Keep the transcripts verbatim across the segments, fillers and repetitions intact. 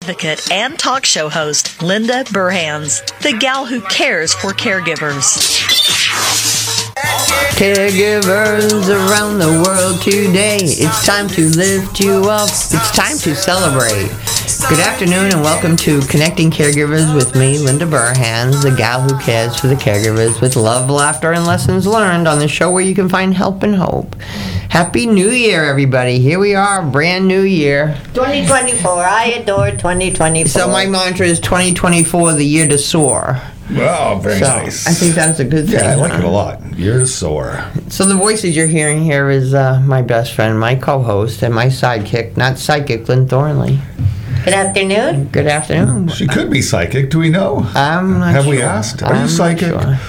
advocate and talk show host, Linda Burhans, the gal who cares for caregivers. Caregivers around the world today, it's time to lift you up, it's time to celebrate. Good afternoon and welcome to Connecting Caregivers with me, Linda Burhans, the gal who cares for the caregivers with love, laughter, and lessons learned on the show where you can find help and hope. Happy New Year, everybody. Here we are, brand new year. twenty twenty-four, I adore twenty twenty-four. So my mantra is twenty twenty-four, the year to soar. Wow, very so nice. I think that's a good thing. Yeah, I like huh? it a lot. You're sore. So the voices you're hearing here is uh, my best friend, my co-host, and my sidekick, not psychic, Lynn Thornley. Good afternoon. Good afternoon. She could be psychic. Do we know? I'm not Have sure. we asked? Are I'm you psychic? Sure.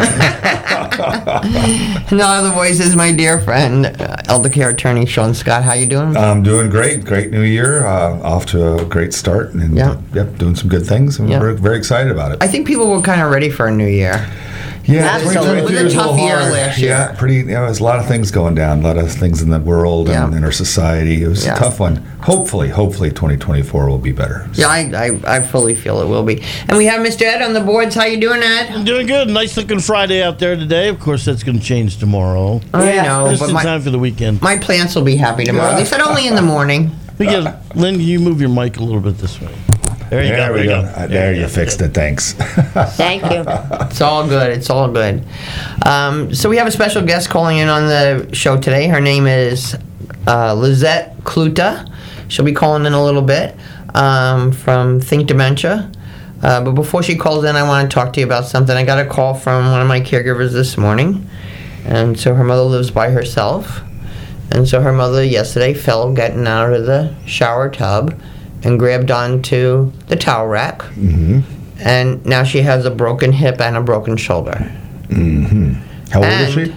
No other voice is my dear friend, uh, elder care attorney Sean Scott. How you doing? I'm doing great. Great new year. Uh, off to a great start. And Yeah. yep, doing some good things. And Yeah. we're very excited about it. I think people were kind of ready for a new year. Yeah, Absolutely. twenty twenty-two It was a was tough little year hard. last year. Yeah, pretty. You know, there's a lot of things going down. A lot of things in the world and Yeah. in our society. It was Yeah. a tough one. Hopefully, hopefully, twenty twenty-four will be better. Yeah, I, I, I fully feel it will be. And we have Mister Ed on the boards. How you doing, Ed? I'm doing good. Nice looking Friday out there today. Of course, that's going to change tomorrow. I Yeah. know, Just but in my, time for the weekend. my plants will be happy tomorrow. They said only in the morning. Because, Lynn, you move your mic a little bit this way. There you There go. we there go. you go. Uh, There, you fixed it. Thanks. Thank you. It's all good. It's all good. Um, so we have a special guest calling in on the show today. Her name is uh, Lizette Kluta. She'll be calling in a little bit um, from Think Dementia. Uh, but before she calls in, I want to talk to you about something. I got a call from one of my caregivers this morning. And so her mother lives by herself. And so her mother yesterday fell getting out of the shower tub and grabbed onto the towel rack. hmm And now she has a broken hip and a broken shoulder. hmm How old is And- she?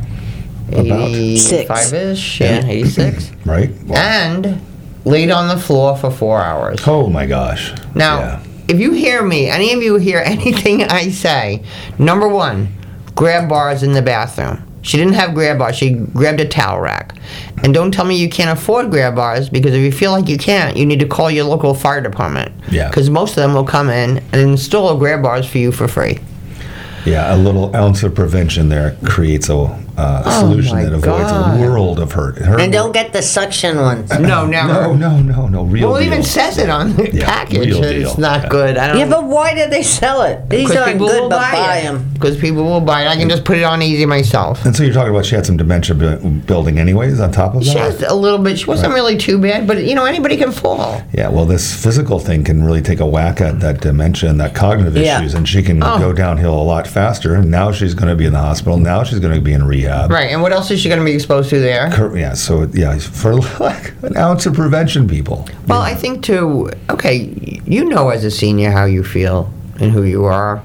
About? eighty-five-ish, yeah, eighty-six. Right? Wow. And laid on the floor for four hours. Oh my gosh. Now, Yeah. if you hear me, any of you hear anything I say, number one, grab bars in the bathroom. She didn't have grab bars, she grabbed a towel rack. And don't tell me you can't afford grab bars, because if you feel like you can't, you need to call your local fire department. Yeah. Because most of them will come in and install grab bars for you for free. Yeah, a little ounce of prevention there creates a uh, Oh, solution my that avoids God. a world of hurt. Her And don't get the suction ones. No, never. No, no, no, no. Real Well, it deal. even says it on the Yeah, package real that it's deal. not Yeah. good. I don't Yeah, but why do they sell it? These Because aren't people will good, but buy buy it. them. Because people will buy it. I can just put it on easy myself. And so you're talking about she had some dementia bu- building anyways on top of She that? has a little bit. She wasn't Right. really too bad, but you know, anybody can fall. Yeah, well, this physical thing can really take a whack at that dementia and that cognitive Yeah. issues, and she can Oh. go downhill a lot faster. And now she's going to be in the hospital. Now she's going to be in rehab. Right. And what else is she going to be exposed to there? Cor- Yeah, so yeah, for like an ounce of prevention, people. Well, I think too. Okay, you know, as a senior, how you feel and who you are.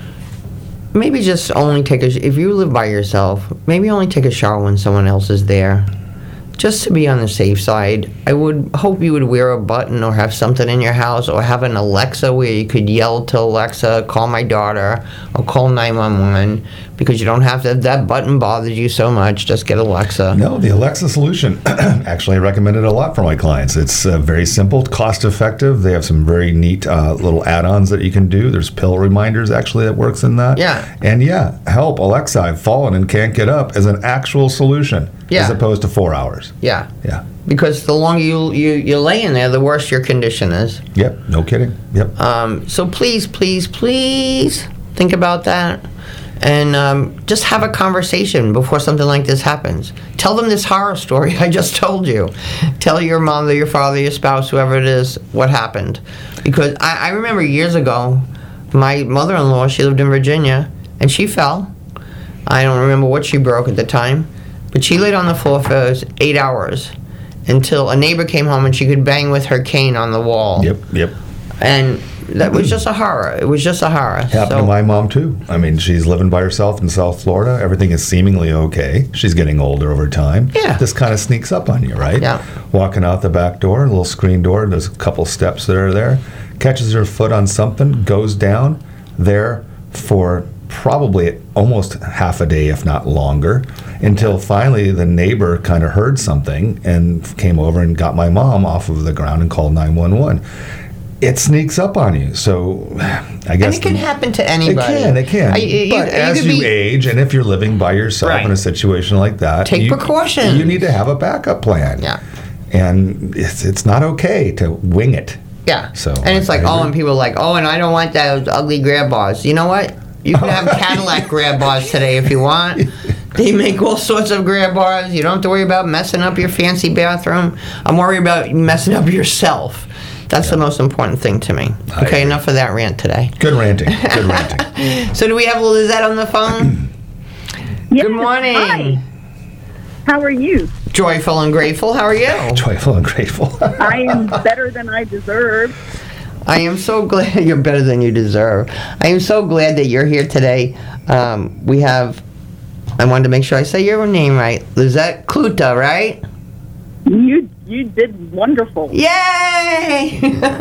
Maybe just only take a. sh- If you live by yourself, maybe only take a shower when someone else is there. Just to be on the safe side, I would hope you would wear a button or have something in your house or have an Alexa where you could yell to Alexa, call my daughter, or call nine one one, because you don't have to, if that button bothers you so much, just get Alexa. No, the Alexa solution, actually I recommend it a lot for my clients. It's uh, very simple, cost effective. They have some very neat uh, little add-ons that you can do. There's pill reminders actually that works in that. Yeah. And yeah, help, Alexa, I've fallen and can't get up as an actual solution Yeah. as opposed to four hours. Yeah. Yeah. Because the longer you, you, you're laying there, the worse your condition is. Yep, no kidding. Yep. Um, so please, please, please think about that. And um, just have a conversation before something like this happens. Tell them this horror story I just told you. Tell your mother, your father, your spouse, whoever it is, what happened. Because I, I remember years ago, my mother-in-law, she lived in Virginia, and she fell. I don't remember what she broke at the time, but she laid on the floor for eight hours until a neighbor came home and she could bang with her cane on the wall. Yep, yep. And that was just a horror. It was just a horror. Happened So- to my mom too. I mean, she's living by herself in South Florida. Everything is seemingly okay. She's getting older over time. Yeah. This kind of sneaks up on you, right? Yeah. Walking out the back door, a little screen door, there's a couple steps that are there. Catches her foot on something, goes down there for probably almost half a day, if not longer, until finally the neighbor kind of heard something and came over and got my mom off of the ground and called nine one one. it sneaks up on you. So I guess And it can the- happen to It anybody. can, it can. I- you- you- but you as could you be- age, and if you're living by yourself Right. in a situation like that, Take you, precautions. You need to have a backup plan. Yeah. And it's it's not okay to wing it. Yeah. So, and it's I- like, I oh, agree. and people are like, oh, and I don't want those ugly grab bars. You know what? You can have Cadillac grab bars today if you want. They make all sorts of grab bars. You don't have to worry about messing up your fancy bathroom. I'm worried about messing up yourself. That's the most important thing to me. I Okay, agree. enough of that rant today. Good ranting. Good ranting. So do we have Lizette on the phone? Yes, Good morning. Hi. How are you? Joyful and grateful. How are you? Joyful and grateful. I am better than I deserve. I am so glad you're better than you deserve. I am so glad that you're here today. Um, we have, I wanted to make sure I say your name right. Lizette Kluta, right? You you did wonderful. Yay!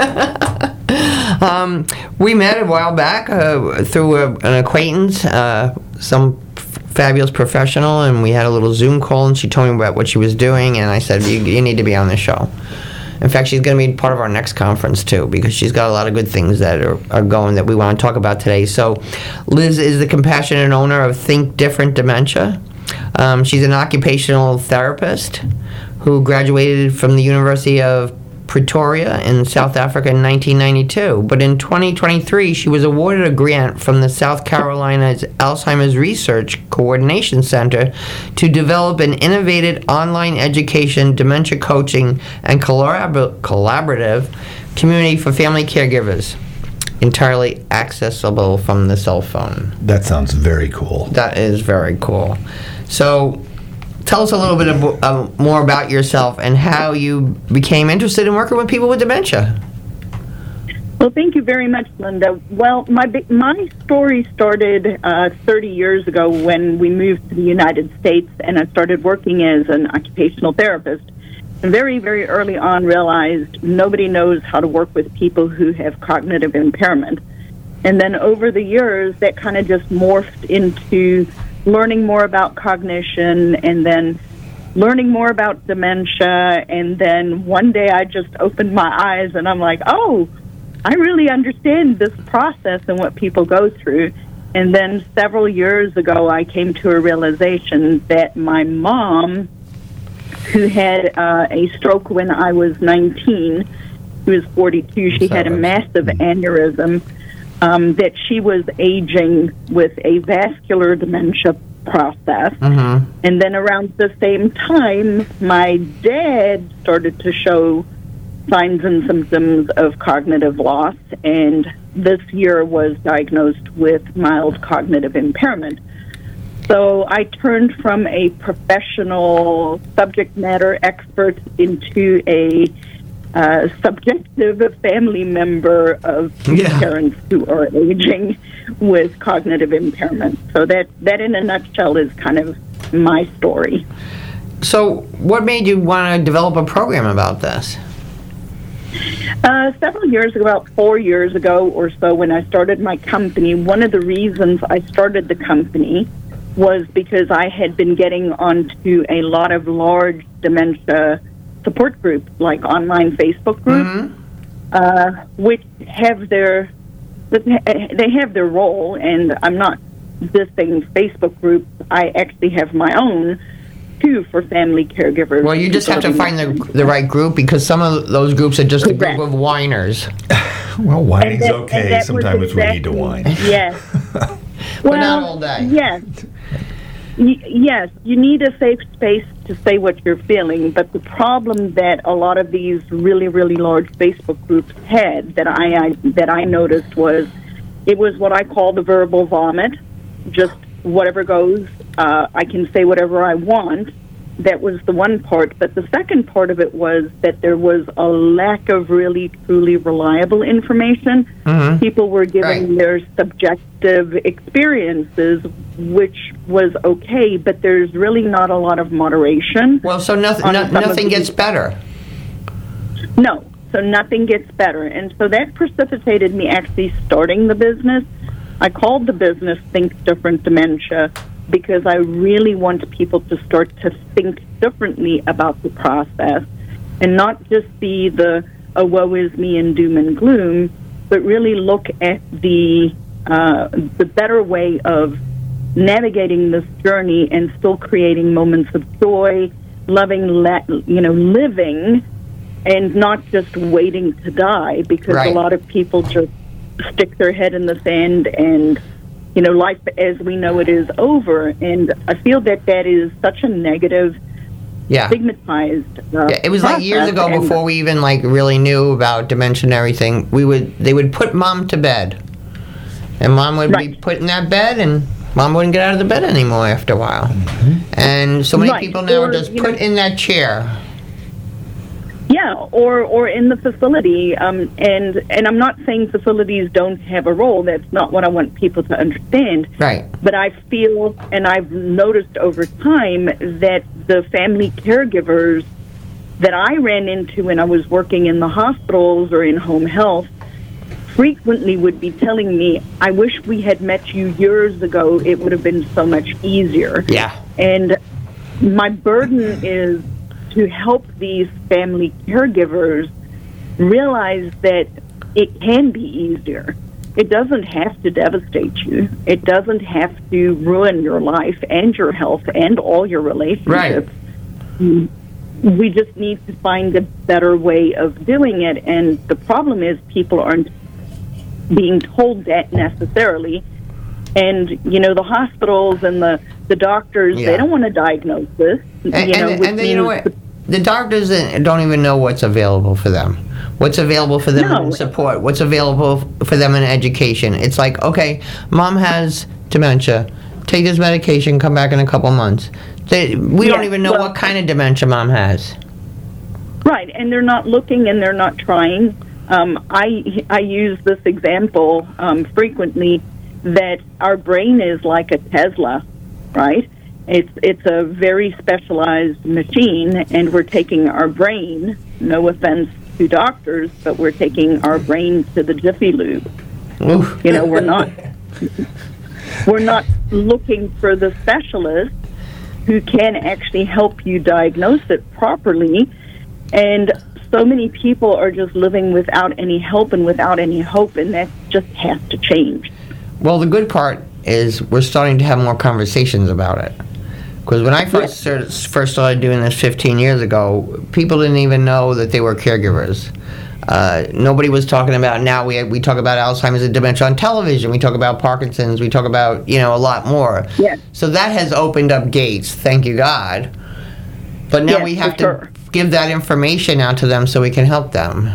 um, we met a while back uh, through a, an acquaintance, uh, some f- fabulous professional, and we had a little Zoom call, and she told me about what she was doing, and I said, you, you need to be on the show. In fact, she's going to be part of our next conference, too, because she's got a lot of good things that are, are going that we want to talk about today. So Liz is the compassionate owner of Think Different Dementia. Um, she's an occupational therapist who graduated from the University of Pretoria in South Africa in nineteen ninety-two. But in twenty twenty-three, she was awarded a grant from the South Carolina's Alzheimer's Research Coordination Center to develop an innovative online education, dementia coaching, and collabor- collaborative community for family caregivers, entirely accessible from the cell phone. That sounds very cool. That is very cool. So, tell us a little bit of, uh, more about yourself and how you became interested in working with people with dementia. Well, thank you very much, Linda. Well, my big- my story started uh, thirty years ago when we moved to the United States, and I started working as an occupational therapist. And very, very early on realized nobody knows how to work with people who have cognitive impairment. And then over the years, that kind of just morphed into learning more about cognition, and then learning more about dementia. And then one day I just opened my eyes and I'm like, oh, I really understand this process and what people go through. And then several years ago, I came to a realization that my mom, who had uh, a stroke when I was nineteen, she was forty-two, she had a massive aneurysm, um, that she was aging with a vascular dementia process. Mm-hmm. And then around the same time, my dad started to show signs and symptoms of cognitive loss, and this year was diagnosed with mild cognitive impairment. So I turned from a professional subject matter expert into a uh, subjective family member of Yeah. parents who are aging with cognitive impairment. So that, that in a nutshell is kind of my story. So, what made you want to develop a program about this? Uh, several years ago, about four years ago or so, when I started my company, one of the reasons I started the company was because I had been getting onto a lot of large dementia support groups, like online Facebook groups, Mm-hmm. uh, which have their they have their role. And I'm not dissing Facebook groups. I actually have my own too for family caregivers. Well, you just have to find the, the right group, because some of those groups are just a group Correct. of whiners. Well, whining's And that- okay. and that was Sometimes we need to exactly- whine. Yes. But not all day. Yes. Y- yes, you need a safe space to say what you're feeling, but the problem that a lot of these really, really large Facebook groups had that I, I that I noticed was it was what I call the verbal vomit, just whatever goes. Uh, I can say whatever I want. That was the one part. But the second part of it was that there was a lack of really, truly reliable information. Mm-hmm. People were giving Right. their subjective experiences, which was okay, but there's really not a lot of moderation. Well, so nothing, On no, some of nothing the- gets better. No, so nothing gets better. And so that precipitated me actually starting the business. I called the business Think Different Dementia because I really want people to start to think differently about the process and not just be the a woe is me and doom and gloom, but really look at the uh, the better way of navigating this journey and still creating moments of joy, loving, la- you know, living, and not just waiting to die, because Right. a lot of people just stick their head in the sand and, you know, life as we know it is over. And I feel that that is such a negative, Yeah. stigmatized uh, Yeah, it was like years process. ago And- before we even like really knew about dementia and everything. We would they would put mom to bed, and mom would be Right. put in that bed, and mom wouldn't get out of the bed anymore after a while. And so many Right, people now or, are just you put know- in that chair. Yeah, or or in the facility, um, and and I'm not saying facilities don't have a role. That's not what I want people to understand. Right. But I feel, and I've noticed over time, that the family caregivers that I ran into when I was working in the hospitals or in home health frequently would be telling me, "I wish we had met you years ago. It would have been so much easier." Yeah. And my burden is to help these family caregivers realize that it can be easier. It doesn't have to devastate you. It doesn't have to ruin your life and your health and all your relationships. Right. We just need to find a better way of doing it. And the problem is people aren't being told that necessarily. And, you know, the hospitals and the, the doctors, Yeah. they don't want to diagnose this. And, you know, and, which and then, you know means- what? The doctors don't even know what's available for them. What's available for them No. in support? What's available for them in education? It's like, okay, mom has dementia. Take this medication. Come back in a couple months. They, we Yeah, don't even know well- what kind of dementia mom has. Right, and they're not looking and they're not trying. Um, I I use this example um, frequently that our brain is like a Tesla, right? It's it's a very specialized machine, and we're taking our brain. No offense to doctors, but we're taking our brain to the Jiffy Lube. Oof. You know, we're not we're not looking for the specialist who can actually help you diagnose it properly. And so many people are just living without any help and without any hope, and that just has to change. Well, the good part is we're starting to have more conversations about it. Because when I first started, first started doing this fifteen years ago, people didn't even know that they were caregivers. Uh, nobody was talking about, now we we talk about Alzheimer's and dementia on television. We talk about Parkinson's. We talk about, you know, a lot more. Yes. So that has opened up gates, thank you God. But now Yes, we have for to sure. give that information out to them so we can help them.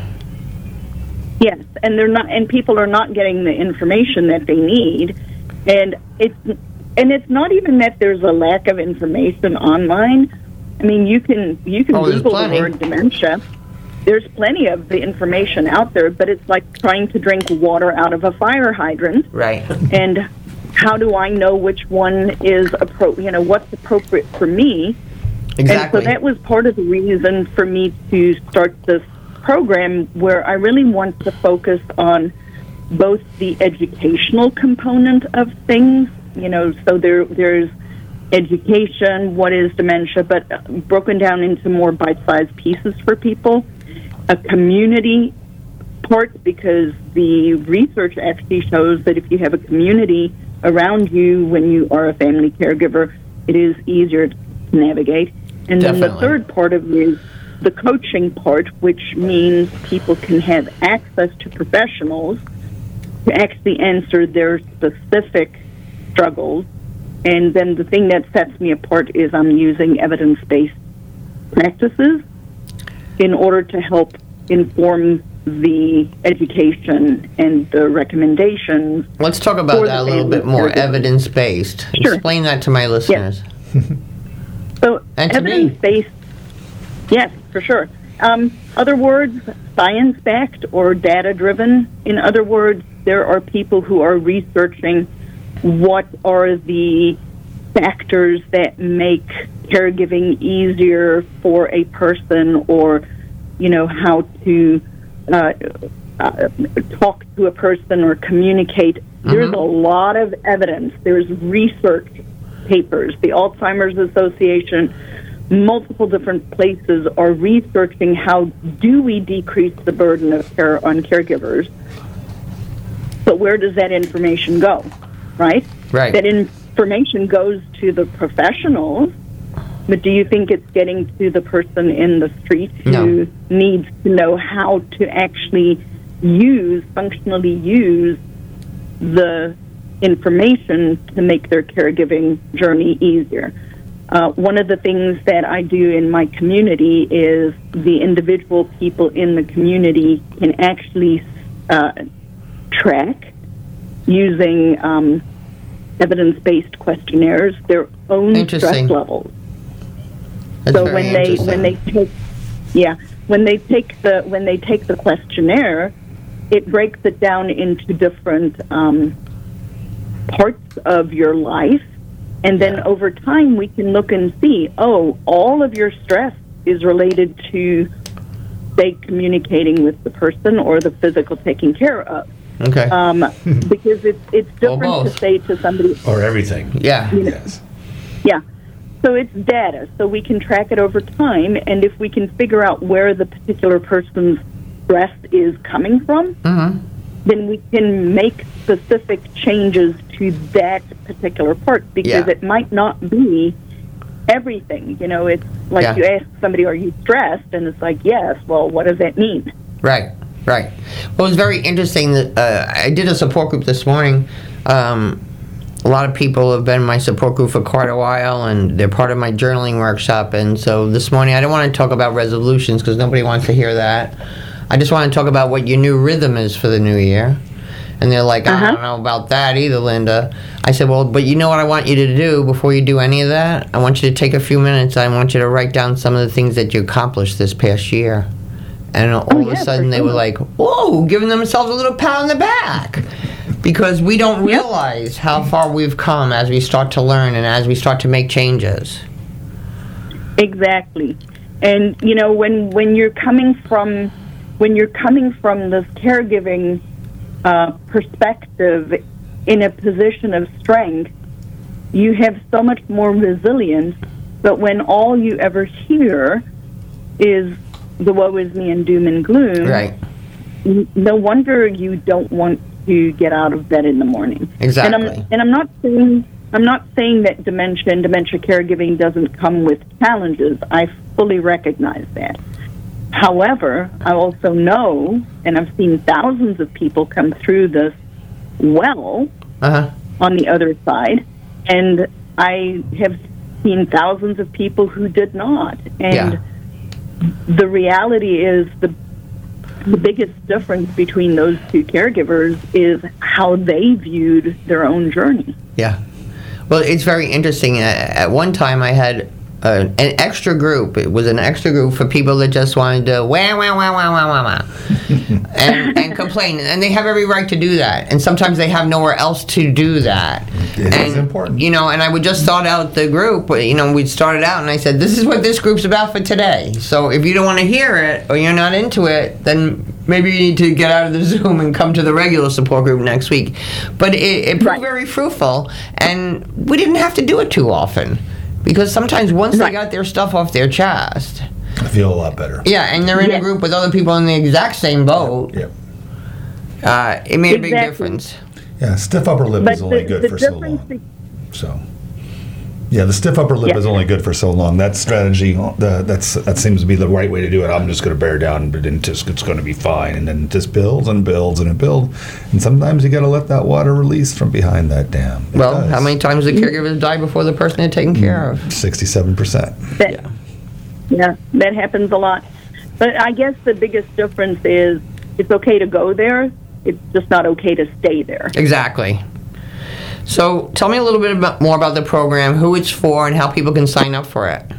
Yes, and they're not, and people are not getting the information that they need, and it's and it's not even that there's a lack of information online. I mean, you can you can Oh, there's Google the plenty. word dementia. There's plenty of the information out there, but it's like trying to drink water out of a fire hydrant. Right. And how do I know which one is appro- you know, what's appropriate for me? Exactly. And so that was part of the reason for me to start this program, where I really want to focus on both the educational component of things, you know, so there there's education, what is dementia, but broken down into more bite-sized pieces for people, a community part, because the research actually shows that if you have a community around you when you are a family caregiver, it is easier to navigate. And then the Definitely. third part of it is the coaching part, which means people can have access to professionals to actually answer their specific struggles. And then the thing that sets me apart is I'm using evidence-based practices in order to help inform the education and the recommendations. Let's talk about For that a the little family bit more, caregiver. evidence-based. Sure. Explain that to my listeners. So And to me. evidence-based, yes, for sure. Um, other words, science-backed or data-driven. In other words, there are people who are researching what are the factors that make caregiving easier for a person, or, you know, how to uh, uh, talk to a person or communicate. There's a lot of evidence. There's research papers. The Alzheimer's Association multiple different places are researching how do we decrease the burden of care on caregivers. But where does that information go, right? Right. That information goes to the professionals, but do you think it's getting to the person in the street who No. needs to know how to actually use, functionally use the information to make their caregiving journey easier? Uh, one of the things that I do in my community is the individual people in the community can actually uh, track using um, evidence-based questionnaires their own stress Interesting. levels. That's So very when they interesting. when they take yeah when they take the when they take the questionnaire, it breaks it down into different um, parts of your life, and then Yeah. over time we can look and see, oh, all of your stress is related to, say, communicating with the person or the physical taking care of. Okay. Um, because it's it's different to both. say to somebody, Or everything. yeah. Yes. yeah. So it's data, so we can track it over time, and if we can figure out where the particular person's stress is coming from, Mm-hmm. then we can make specific changes to that particular part, because Yeah. it might not be everything. You know, it's like Yeah. you ask somebody, are you stressed? And it's like, yes. Well, what does that mean? Right, right. Well, it was very interesting that uh, I did a support group this morning. Um, a lot of people have been in my support group for quite a while, and they're part of my journaling workshop. And so this morning, I don't want to talk about resolutions because nobody wants to hear that. I just want to talk about what your new rhythm is for the new year. And they're like, I don't know about that either, Linda. I said, well, but you know what I want you to do before you do any of that? I want you to take a few minutes. I want you to write down some of the things that you accomplished this past year. And all Oh, of a yeah, sudden for they were sure. like, whoa, giving themselves a little pat on the back. Because we don't realize how far we've come as we start to learn and as we start to make changes. Exactly. And you know, when when you're coming from when you're coming from this caregiving uh, perspective in a position of strength, you have so much more resilience. But when all you ever hear is the woe is me and doom and gloom, Right. n- no wonder you don't want to get out of bed in the morning. Exactly. And I'm and I'm not saying I'm not saying that dementia and dementia caregiving doesn't come with challenges. I fully recognize that. However, I also know, and I've seen thousands of people come through this well Uh-huh. on the other side, and I have seen thousands of people who did not. And Yeah. the reality is the the biggest difference between those two caregivers is how they viewed their own journey. Yeah. Well, it's very interesting. At at one time, I had uh, an extra group. It was an extra group for people that just wanted to wah, wah, wah, wah, wah, wah, wah, and, and complain. And they have every right to do that. And sometimes they have nowhere else to do that. It and, is important. You know, and I would just start out the group. You know, we'd start it out, and I said, this is what this group's about for today. So if you don't want to hear it or you're not into it, then maybe you need to get out of the Zoom and come to the regular support group next week. But it, it proved Right. very fruitful, and we didn't have to do it too often. Because sometimes once Right. they got their stuff off their chest, I feel a lot better. yeah, and they're in Yeah. a group with other people in the exact same boat, Yep. uh, it made a big Exactly. difference. Yeah, stiff upper lip But is only the, good the for so difference long. So, yeah, the stiff upper lip Yeah. is only good for so long. That strategy, the, that's that seems to be the right way to do it. I'm just going to bear down, but then just it's going to be fine, and then it just builds and builds and it builds. And sometimes you got to let that water release from behind that dam. It Well, does. how many times did caregivers die before the person had taken care of? Sixty-seven percent. That, Yeah. yeah, that happens a lot. But I guess the biggest difference is it's okay to go there. It's just not okay to stay there. Exactly. So tell me a little bit about, more about the program, who it's for, and how people can sign up for it.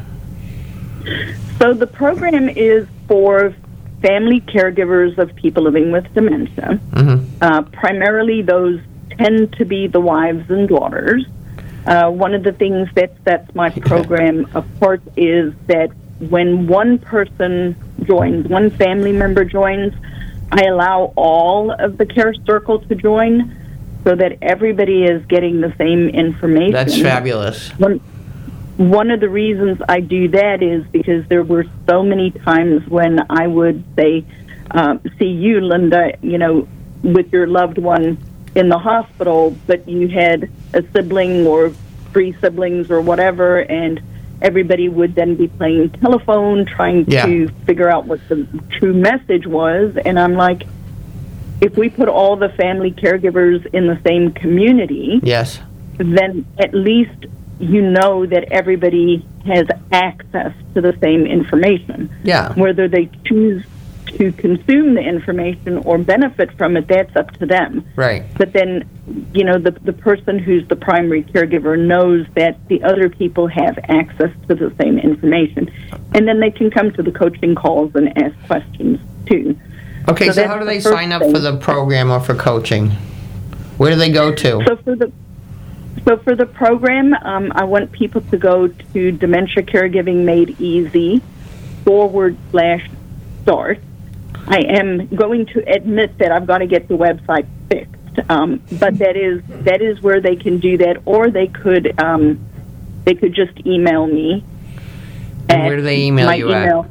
So the program is for family caregivers of people living with dementia. Mm-hmm. Uh, primarily, those tend to be the wives and daughters. Uh, one of the things that sets my program apart is that when one person joins, one family member joins, I allow all of the care circle to join so that everybody is getting the same information. That's fabulous. One, one of the reasons I do that is because there were so many times when I would say, um, see you, Linda, you know, with your loved one in the hospital, but you had a sibling or three siblings or whatever, and everybody would then be playing telephone, trying Yeah. to figure out what the true message was. And I'm like, if we put all the family caregivers in the same community, Yes. then at least you know that everybody has access to the same information. Yeah. Whether they choose to consume the information or benefit from it, that's up to them. Right. But then, you know, the the person who's the primary caregiver knows that the other people have access to the same information. And then they can come to the coaching calls and ask questions, too. Okay, So so, that's how do the they first sign up thing. for the program or for coaching? Where do they go to? So for the so for the program, um, I want people to go to Dementia Caregiving Made Easy forward slash start. I am going to admit that I've got to get the website fixed, um, but that is that is where they can do that, or they could um, they could just email me. And at where do they email my you at? email,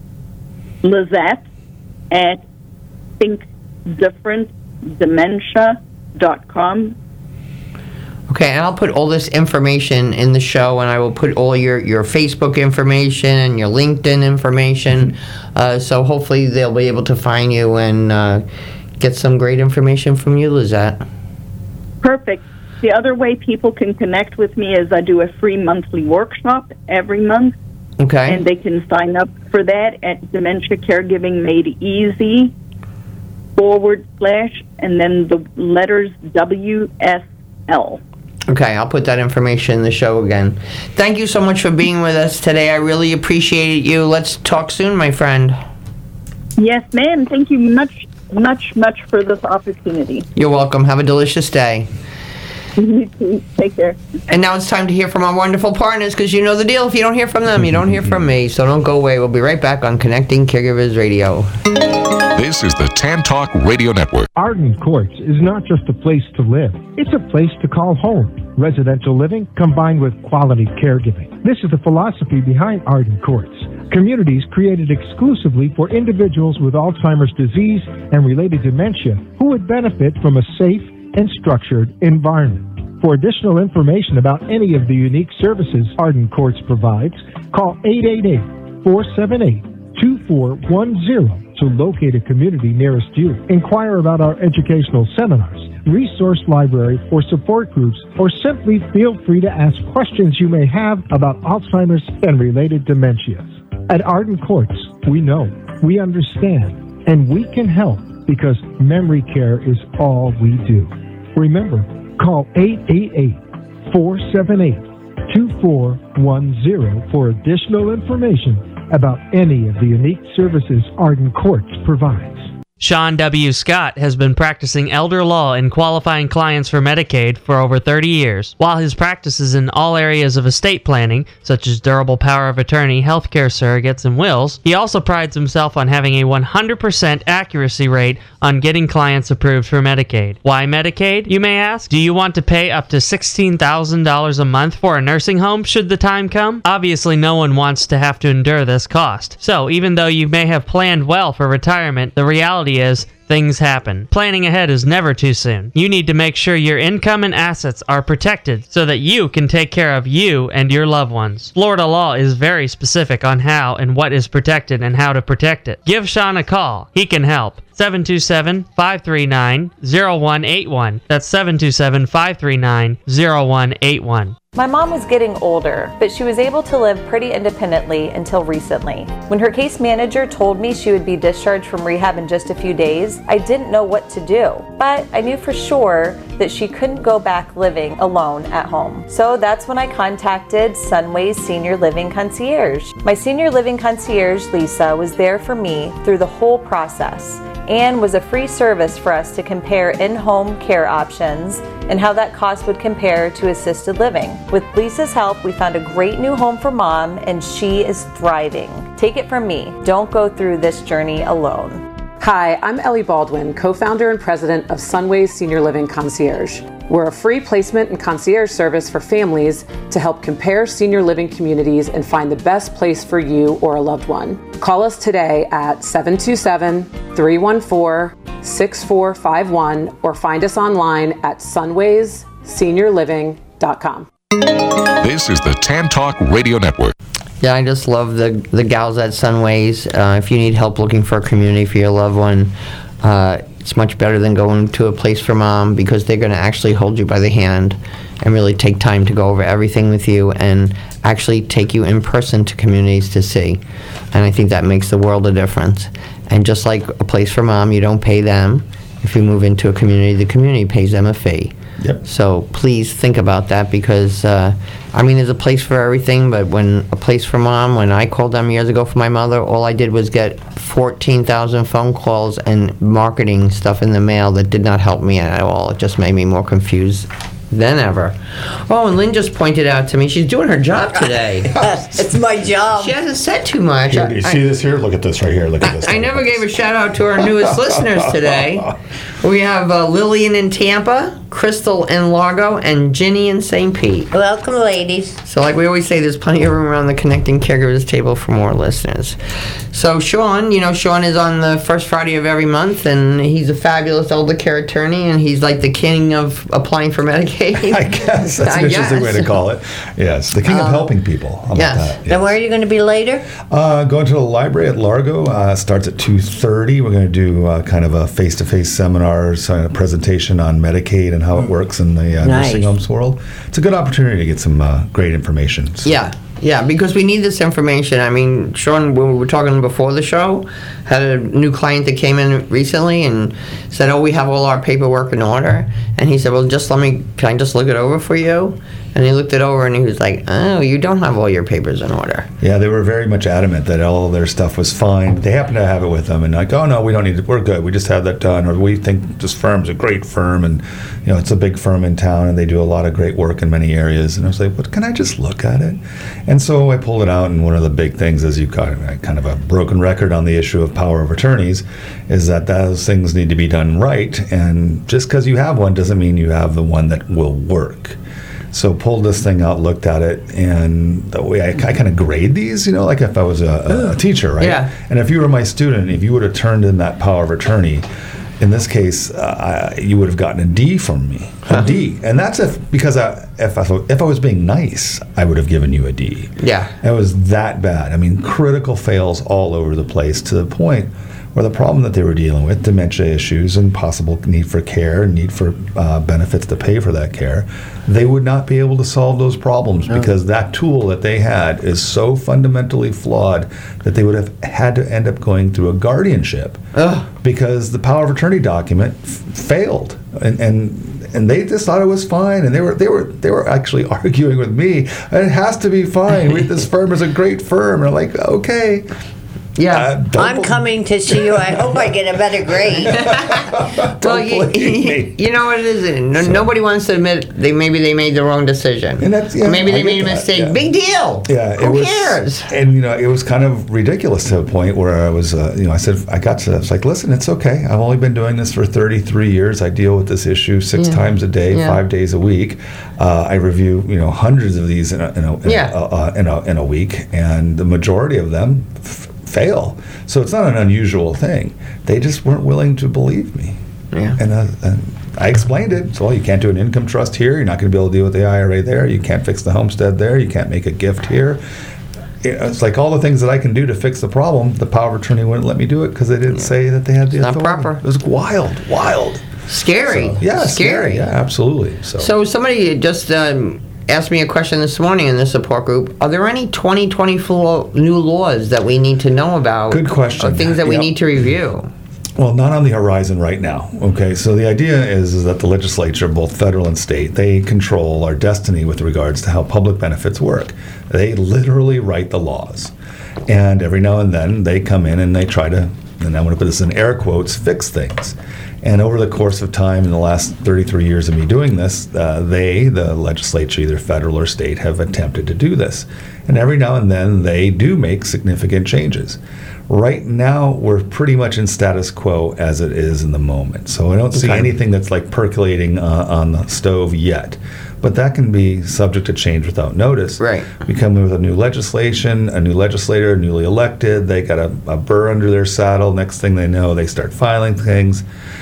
Lizette at think different dementia dot com. Okay, and I'll put all this information in the show, and I will put all your, your Facebook information and your LinkedIn information. Uh, so hopefully they'll be able to find you and uh, get some great information from you, Lizette. Perfect. The other way people can connect with me is I do a free monthly workshop every month, Okay. and they can sign up for that at Dementia Caregiving Made Easy forward slash and then the letters W S L. Okay, I'll put that information in the show again. Thank you so much for being with us today. I really appreciated you. Let's talk soon, my friend. Yes, ma'am. Thank you much, much, much for this opportunity. You're welcome. Have a delicious day. You too. Take care. And now it's time to hear from our wonderful partners, because you know the deal. If you don't hear from them, you don't hear from me. So don't go away. We'll be right back on Connecting Caregivers Radio. This is the Tan Talk Radio Network. Arden Courts is not just a place to live. It's a place to call home. Residential living combined with quality caregiving. This is the philosophy behind Arden Courts. Communities created exclusively for individuals with Alzheimer's disease and related dementia who would benefit from a safe and structured environment. For additional information about any of the unique services Arden Courts provides, call eight eight eight, four seven eight, two four one zero to locate a community nearest you. Inquire about our educational seminars, resource library, or support groups, or simply feel free to ask questions you may have about Alzheimer's and related dementias. At Arden Courts, we know, we understand, and we can help because memory care is all we do. Remember, call eight eight eight, four seven eight, two four one zero for additional information about any of the unique services Arden Courts provides. Sean W. Scott has been practicing elder law and qualifying clients for Medicaid for over thirty years. While his practice is in all areas of estate planning, such as durable power of attorney, healthcare surrogates, and wills, he also prides himself on having a one hundred percent accuracy rate on getting clients approved for Medicaid. Why Medicaid, you may ask? Do you want to pay up to sixteen thousand dollars a month for a nursing home should the time come? Obviously, no one wants to have to endure this cost. So, even though you may have planned well for retirement, the reality is things happen. Planning ahead is never too soon. You need to make sure your income and assets are protected so that you can take care of you and your loved ones. Florida law is very specific on how and what is protected and how to protect it. Give Sean a call. He can help. seven two seven, five three nine, zero one eight one. That's seven two seven, five three nine, zero one eight one. My mom was getting older, but she was able to live pretty independently until recently. When her case manager told me she would be discharged from rehab in just a few days, I didn't know what to do. But I knew for sure that she couldn't go back living alone at home. So that's when I contacted Sunway's Senior Living Concierge. My Senior Living Concierge, Lisa, was there for me through the whole process and was a free service for us to compare in-home care options and how that cost would compare to assisted living. With Lisa's help, we found a great new home for Mom, and she is thriving. Take it from me, don't go through this journey alone. Hi, I'm Ellie Baldwin, co-founder and president of Sunways Senior Living Concierge. We're a free placement and concierge service for families to help compare senior living communities and find the best place for you or a loved one. Call us today at seven two seven, three one four, six four five one or find us online at sunways senior living dot com. This is the Tan Talk Radio Network. Yeah, I just love the the gals at Sunways. Uh, if you need help looking for a community for your loved one, uh, it's much better than going to a place for mom, because they're going to actually hold you by the hand and really take time to go over everything with you and actually take you in person to communities to see. And I think that makes the world a difference. And just like a place for mom, you don't pay them. If you move into a community, the community pays them a fee. Yep. So please think about that, because, uh, I mean, there's a place for everything, but when a place for mom, when I called them years ago for my mother, all I did was get fourteen thousand phone calls and marketing stuff in the mail that did not help me at all. It just made me more confused than ever. Oh, and Lynn just pointed out to me, she's doing her job today. It's my job. She hasn't said too much. Here, do you I- see this here? Look at this right here. Look at this. I never gave a shout out to our newest listeners today. We have uh, Lillian in Tampa, Crystal in Largo, and Ginny in Saint Pete. Welcome, ladies. So like we always say, there's plenty of room around the Connecting Caregivers table for more listeners. So Sean, you know, Sean is on the first Friday of every month, and he's a fabulous elder care attorney, and he's like the king of applying for Medicaid. I guess that's I an interesting way guess. to call it. Yes, the king of Um, helping people. How about yes. that? And where are you going to be later? Uh, going to the library at Largo uh, starts at two thirty. We're going to do uh, kind of a face-to-face seminar, so a presentation on Medicaid and how it works in the uh, Nice. nursing homes world. It's a good opportunity to get some uh, great information. So- Yeah, yeah, because we need this information. I mean, Sean, when we were talking before the show, had a new client that came in recently and said, oh, we have all our paperwork in order. And he said, well, just let me, can I just look it over for you? And he looked it over and he was like, oh, you don't have all your papers in order. Yeah, they were very much adamant that all of their stuff was fine. They happened to have it with them, and like, oh no, we don't need it. We're good. We just have that done. Or we think this firm's a great firm, and you know, it's a big firm in town, and they do a lot of great work in many areas. And I was like, but can I just look at it? And so I pulled it out, and one of the big things, as you got kind of a broken record on the issue of power of attorneys, is that those things need to be done right. And just because you have one doesn't mean you have the one that will work. So pulled this thing out, looked at it, and the way I, I kind of grade these, you know, like if I was a, a teacher, right? Yeah. And if you were my student, if you would have turned in that power of attorney, in this case, uh, I, you would have gotten a D from me, a D. And that's if because I, if I if I was being nice, I would have given you a D. Yeah. It was that bad. I mean, critical fails all over the place, to the point where the problem that they were dealing with, dementia issues and possible need for care and need for uh, benefits to pay for that care, they would not be able to solve those problems No. because that tool that they had is so fundamentally flawed that they would have had to end up going through a guardianship Ugh. because the power of attorney document f- failed. And, and and they just thought it was fine, and they were they were they were actually arguing with me. It has to be fine. We, this firm is a great firm. And I'm like, okay. Yeah. Uh, don't I'm bel- coming to see you. I hope I get a better grade. Well, Don't you, believe me. you know what it is? No, So- nobody wants to admit they maybe they made the wrong decision. And that's- yeah, Or maybe I they get made a that, mistake. yeah. Big deal. Yeah, Who it was, cares? And you know, it was kind of ridiculous to a point where I was, uh, you know, I said, I got to, I was like, listen, it's okay. I've only been doing this for thirty-three years. I deal with this issue six Yeah. times a day, Yeah. five days a week. Uh, I review, you know, hundreds of these in a, in a, in, Yeah. a, uh, in, a, in a week, and the majority of them f- fail. So it's not an unusual thing. They just weren't willing to believe me. Yeah. And, uh, and I explained it. So, well, you can't do an income trust here. You're not going to be able to deal with the I R A there. You can't fix the homestead there. You can't make a gift here. You know, it's like all the things that I can do to fix the problem. The power of attorney wouldn't let me do it because they didn't say that they had the It's not authority. proper. It was wild, wild. Scary. So, yeah, Scary. Yeah, absolutely. So, So somebody just um, asked me a question this morning in the support group. Are there any twenty twenty-four new laws that we need to know about? Good question. Or things that we Yep. need to review? well, not on the horizon right now. Okay, so the idea is, is that the legislature, both federal and state, they control our destiny with regards to how public benefits work. They literally write the laws. And every now and then they come in and they try to, and I'm going to put this in air quotes, fix things. And over the course of time, in the last thirty-three years of me doing this, uh, they, the legislature, either federal or state, have attempted to do this. And every now and then, they do make significant changes. Right now, we're pretty much in status quo as it is in the moment. So I don't see Okay. anything that's like percolating uh, on the stove yet. But that can be subject to change without notice. Right. We come in with a new legislation, a new legislator, newly elected. They got a, a burr under their saddle. Next thing they know, they start filing things.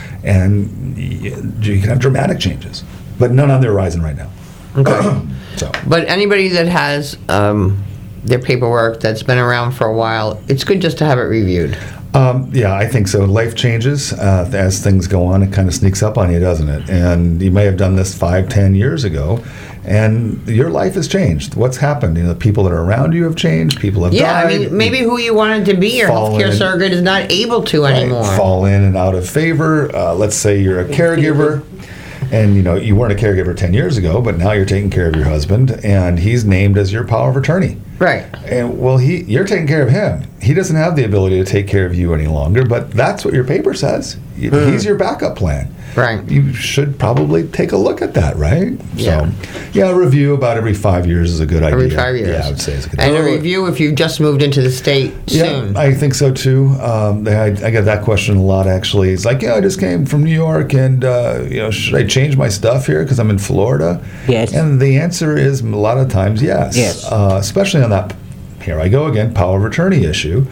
And you, you can have dramatic changes. But none on the horizon right now. Okay. So. But anybody that has um, their paperwork that's been around for a while, it's good just to have it reviewed. Um, yeah, I think so. Life changes uh, as things go on. It kind of sneaks up on you, doesn't it? And you may have done this five, ten years ago, and your life has changed. What's happened? You know, the people that are around you have changed. People have Yeah, died. I mean, maybe who you wanted to be, your Fallen. healthcare surrogate is not able to Right, anymore. fall in and out of favor. Uh, let's say you're a caregiver, and you know you weren't a caregiver ten years ago, but now you're taking care of your husband, and he's named as your power of attorney. Right. And well, he you're taking care of him. He doesn't have the ability to take care of you any longer, but that's what your paper says. You- Mm. He's your backup plan. Right. You should probably take a look at that, right? Yeah. So, yeah, a review about every five years is a good idea. Every five years. Yeah, I would say it's a good And a idea. review if you've just moved into the state soon. Yeah, I think so too. Um, I, I get that question a lot, actually. It's like, yeah, I just came from New York, and uh, you know, should I change my stuff here because I'm in Florida? Yes. And the answer is a lot of times yes. Yes. Uh, especially on that. Here I go again, power of attorney issue.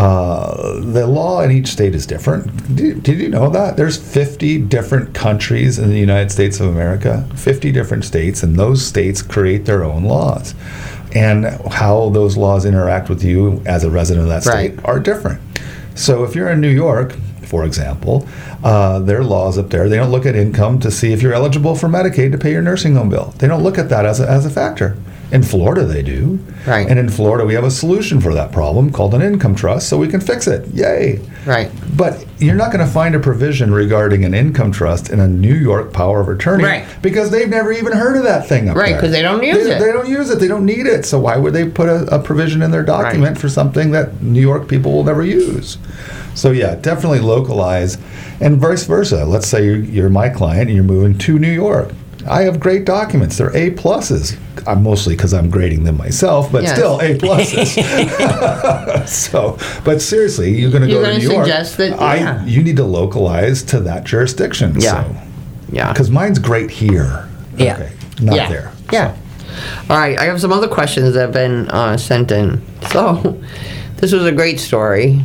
Uh, the law in each state is different. Did, did you know that? There's fifty different countries in the United States of America, fifty different states, and those states create their own laws. And how those laws interact with you as a resident of that state Right. are different. So if you're in New York, for example, uh, their laws up there, they don't look at income to see if you're eligible for Medicaid to pay your nursing home bill. They don't look at that as a, as a factor. In Florida, they do. Right. And in Florida, we have a solution for that problem called an income trust, so we can fix it. Yay. Right. But you're not going to find a provision regarding an income trust in a New York power of attorney Right. because they've never even heard of that thing up Right, there. 'cause they don't use They- it. They don't use it. They don't need it. So why would they put a, a provision in their document Right. for something that New York people will never use? So yeah, definitely localize, and vice versa. Let's say you're, you're my client and you're moving to New York. I have great documents. They're A pluses. I'm mostly because I'm grading them myself, but Yes. still A pluses. So, but seriously, you're going to You're go to gonna New York. suggest that- I yeah. you need to localize to that jurisdiction. Yeah. Yeah. Because mine's great here. Yeah. Okay. Not Yeah. there. Yeah. All right. I have some other questions that have been uh, sent in. So, this was a great story.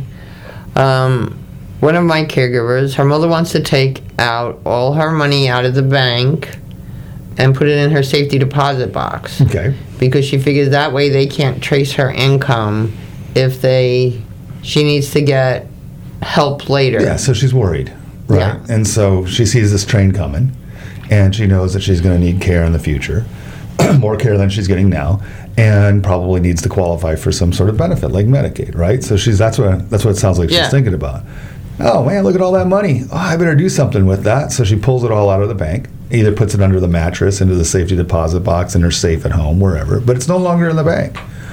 Um, one of my caregivers, her mother wants to take out all her money out of the bank and put it in her safety deposit box Okay. because she figures that way they can't trace her income if they she needs to get help later. Yeah, so she's worried, right? Yeah. And so she sees this train coming, and she knows that she's going to need care in the future, more care than she's getting now, and probably needs to qualify for some sort of benefit like Medicaid, right? So she's that's what that's what it sounds like Yeah. she's thinking about. Oh man, look at all that money! Oh, I better do something with that. So she pulls it all out of the bank, either puts it under the mattress, into the safety deposit box, in her safe at home, wherever. But it's no longer in the bank.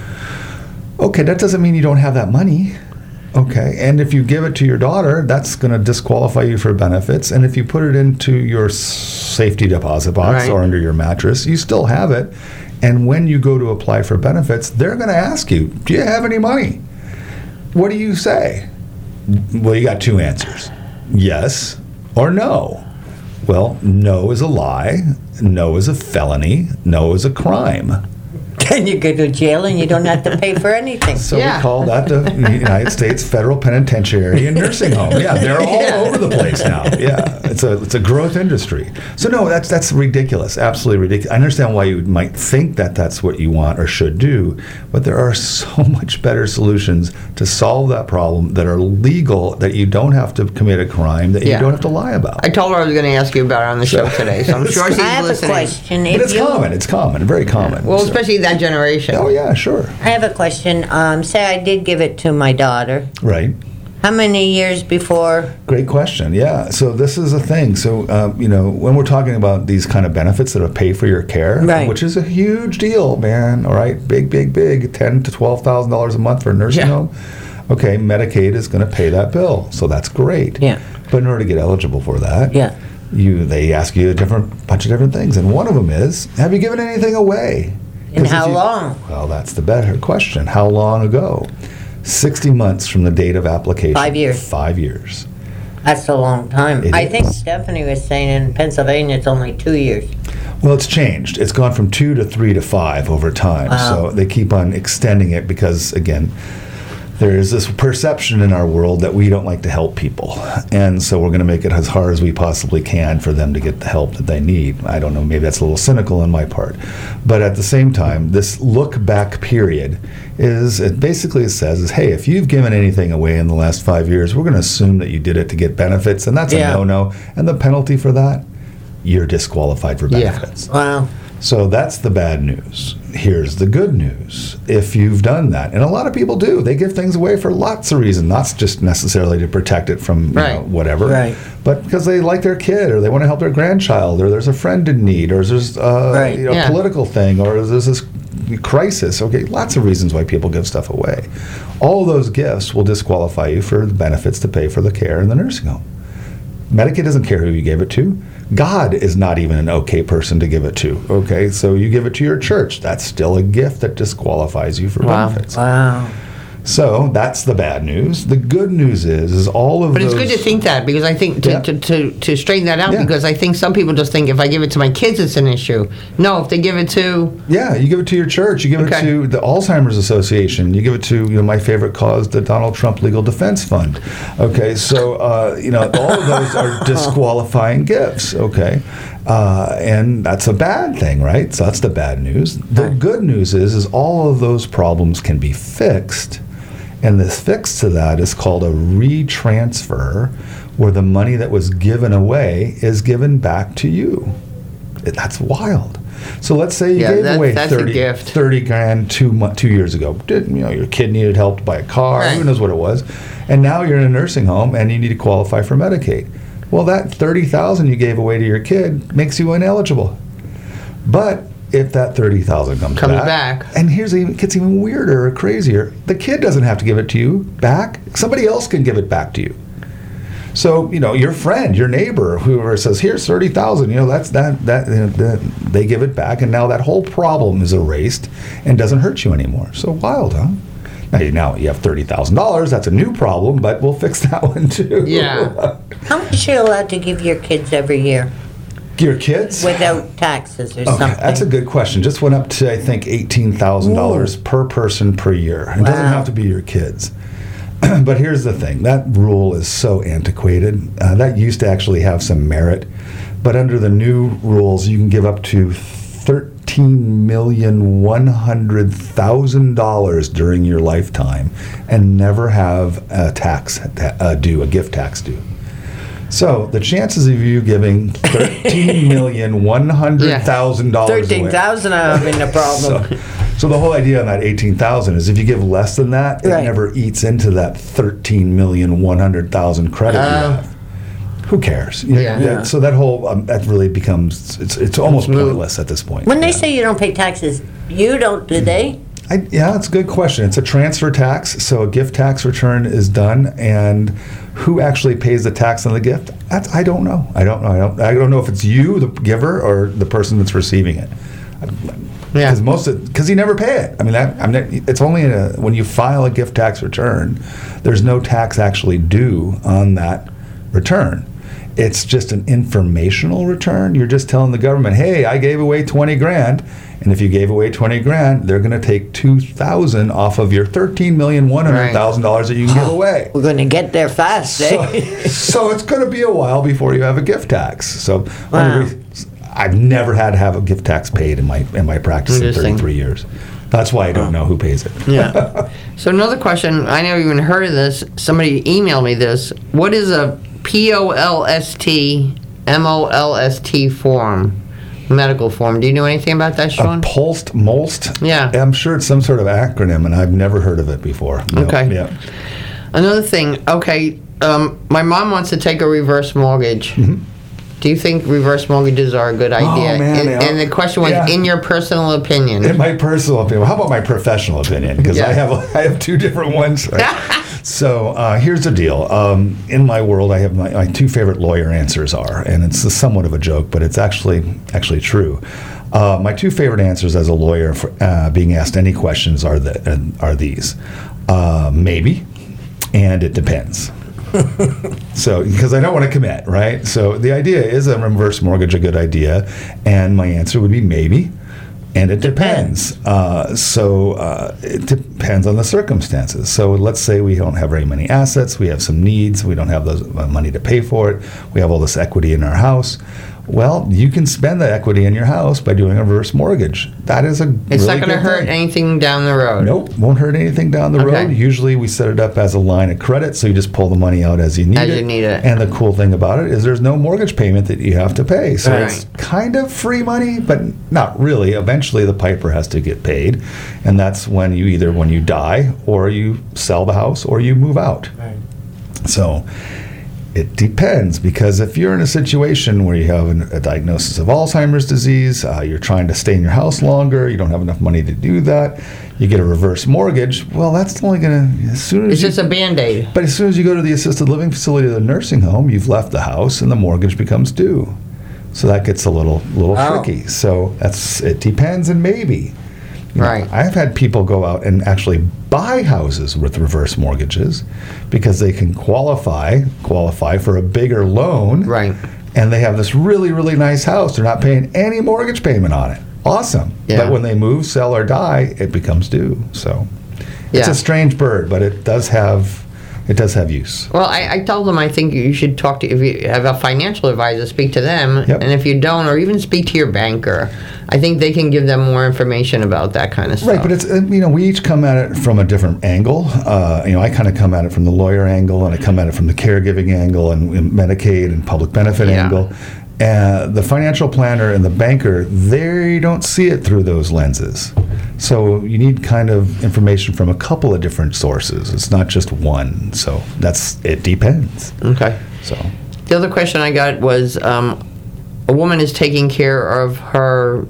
Okay, that doesn't mean you don't have that money. Okay, and if you give it to your daughter, that's going to disqualify you for benefits. And if you put it into your s- safety deposit box Right. or under your mattress, you still have it. And when you go to apply for benefits, they're going to ask you, do you have any money? What do you say? Well, you got two answers. Yes or no. Well, no is a lie. No is a felony. No is a crime. Then you go to jail and you don't have to pay for anything. So Yeah. we call that the United States Federal Penitentiary and Nursing Home. Yeah, they're all Yeah. over the place now. Yeah, it's a it's a growth industry. So no, that's that's ridiculous. Absolutely ridiculous. I understand why you might think that that's what you want or should do, but there are so much better solutions to solve that problem that are legal, that you don't have to commit a crime, that Yeah. you don't have to lie about. I told her I was going to ask you about it on the show today, so I'm sure she's I have listening. a question. But If it's you, common. It's common. Very common. Well, So- especially that generation. oh yeah, sure. I have a question. Um, say I did give it to my daughter. Right. How many years before? Great question. Yeah. So this is a thing. So um, you know, when we're talking about these kind of benefits that pay for your care, Right. which is a huge deal, man. All right, big, big, big. Ten to twelve thousand dollars a month for a nursing Yeah. home. Okay, Medicaid is going to pay that bill, so that's great. Yeah. But in order to get eligible for that, Yeah. you they ask you a different bunch of different things, and one of them is, have you given anything away? And 'Cause if how you- long? Well, that's the better question. How long ago? sixty months from the date of application. Five years. Five years. That's a long time. It I is. think Stephanie was saying in Pennsylvania it's only two years. Well, it's changed. It's gone from two to three to five over time. Wow. So they keep on extending it because, again, there is this perception in our world that we don't like to help people. And so we're going to make it as hard as we possibly can for them to get the help that they need. I don't know, maybe that's a little cynical on my part. But at the same time, this look back period is, it basically says is, hey, if you've given anything away in the last five years, we're going to assume that you did it to get benefits, and that's Yeah. a no-no. And the penalty for that, you're disqualified for Yeah. benefits. Wow. So that's the bad news. Here's the good news. If you've done that, and a lot of people do, they give things away for lots of reasons, not just necessarily to protect it from you Right. know, whatever, Right. but because they like their kid, or they want to help their grandchild, or there's a friend in need, or there's uh, Right. you know, Yeah. a political thing, or there's this crisis. Okay, lots of reasons why people give stuff away. All of those gifts will disqualify you for the benefits to pay for the care in the nursing home. Medicaid doesn't care who you gave it to. God is not even an okay person to give it to. Okay, so you give it to your church. That's still a gift that disqualifies you for Wow. benefits. Wow. So that's the bad news. The good news is, is all of But those. it's good to think that, because I think to, Yeah. to, to, to straighten that out, Yeah. because I think some people just think if I give it to my kids, it's an issue. No, if they give it to, Yeah, you give it to your church. You give Okay. it to the Alzheimer's Association. You give it to, you know, my favorite cause, the Donald Trump Legal Defense Fund. Okay, so uh, you know, all of those are disqualifying gifts. Okay, uh, and that's a bad thing, right? So that's the bad news. The good news is, is all of those problems can be fixed. And this fix to that is called a retransfer, where the money that was given away is given back to you. It- That's wild. So let's say you Yeah, gave that- away that's a thirty, gift. thirty grand two, mo- two years ago. Did, you know, your kid needed help to buy a car, Right. who knows what it was. And now you're in a nursing home and you need to qualify for Medicaid. Well, that thirty thousand you gave away to your kid makes you ineligible. But if that thirty thousand comes, Comes back, back. and here's even, it gets even weirder or crazier, the kid doesn't have to give it to you back. Somebody else can give it back to you. So, you know, your friend, your neighbor, whoever says, here's thirty thousand, you know, that's that, that, you know, that, they give it back, and now that whole problem is erased and doesn't hurt you anymore. So wild, huh? Now you, now you have thirty thousand dollars, that's a new problem, but we'll fix that one too. Yeah. How much are you allowed to give your kids every year Your kids? without taxes or Okay, something? that's a good question. Just went up to, I think, eighteen thousand dollars per person per year. It doesn't Wow. have to be your kids. But here's the thing. That rule is so antiquated. Uh, that used to actually have some merit. But under the new rules, you can give up to thirteen million one hundred thousand dollars during your lifetime and never have a tax uh, due, a gift tax due. So the chances of you giving thirteen million one hundred thousand dollars Thirteen thousand, I'm having a problem. So, so the whole idea on that eighteen thousand is if you give less than that, it Right. never eats into that thirteen million one hundred thousand credit you Oh. have. Who cares? You know, Yeah. that- So that whole um, that really becomes it's it's almost pointless at this point. When they Yeah. say you don't pay taxes, you don't, do they? I, yeah, that's a good question. It's a transfer tax, so a gift tax return is done, and who actually pays the tax on the gift? That's, I don't know. I don't know. I don't. I don't know if it's you, the giver, or the person that's receiving it. Yeah. Because most of because you never pay it. I mean, that, I'm not, it's only in a, when you file a gift tax return, there's no tax actually due on that return. It's just an informational return. You're just telling the government, hey, I gave away twenty grand. And if you gave away twenty grand, they're going to take two thousand off of your thirteen million one hundred thousand dollars that you can give away. We're going to get there fast, So, eh? so it's going to be a while before you have a gift tax. So Wow. I've never had to have a gift tax paid in my in my practice in Interesting. thirty-three years. That's why I don't know who pays it. Yeah. So another question, I never even heard of this. Somebody emailed me this. What is a P O L S T M O L S T form? Medical form. Do you know anything about that, A Sean? pulsed most? Yeah. I'm sure it's some sort of acronym, and I've never heard of it before. No. Okay. Yeah. Another thing, okay, um, my mom wants to take a reverse mortgage. Do you think reverse mortgages are a good idea? Mm-hmm. man, and, they are. and the question was, Yeah. in your personal opinion. In my personal opinion, how about my professional opinion? Because Yeah. I have I have two different ones. Right? So uh, here's the deal. Um, in my world, I have my, my two favorite lawyer answers are, and it's a somewhat of a joke, but it's actually actually true. Uh, my two favorite answers as a lawyer for uh, being asked any questions are the, uh, are these: uh, maybe, and it depends. So, because I don't want to commit, right? So the idea is a reverse mortgage a good idea, and my answer would be maybe. And it depends. Uh, so uh, it depends on the circumstances. So let's say we don't have very many assets. We have some needs. We don't have the money to pay for it. We have all this equity in our house. Well, you can spend the equity in your house by doing a reverse mortgage. That is a It's really not going to good hurt thing. anything down the road. Nope, won't hurt anything down the Okay. road. Usually we set it up as a line of credit, so you just pull the money out as you need As it. you need it. And the cool thing about it is there's no mortgage payment that you have to pay. So Right. it's kind of free money, but not really. Eventually the piper has to get paid, and that's when you either when you die or you sell the house or you move out. Right. So it depends, because if you're in a situation where you have an, a diagnosis of Alzheimer's disease, uh, you're trying to stay in your house longer, you don't have enough money to do that, you get a reverse mortgage, well, that's only going to, as soon as It's you, just a Band-Aid. but as soon as you go to the assisted living facility or the nursing home, you've left the house and the mortgage becomes due. So that gets a little little Oh. tricky. So that's it depends and maybe. You know, Right. I've had people go out and actually buy houses with reverse mortgages because they can qualify qualify for a bigger loan. Right. And they have this really, really nice house. They're not paying any mortgage payment on it. Awesome. Yeah. But when they move, sell, or die, it becomes due. So it's Yeah. a strange bird, but it does have it does have use. Well, I, I told them I think you should talk to, if you have a financial advisor, speak to them. Yep. And if you don't, or even speak to your banker, I think they can give them more information about that kind of stuff. Right, but it's uh, you know we each come at it from a different angle. Uh, you know, I kind of come at it from the lawyer angle, and I come at it from the caregiving angle, and, and Medicaid and public benefit Yeah. angle. Uh, the financial planner and the banker, they don't see it through those lenses. So you need kind of information from a couple of different sources. It's not just one. So that's it depends. Okay. So The other question I got was, um, a woman is taking care of her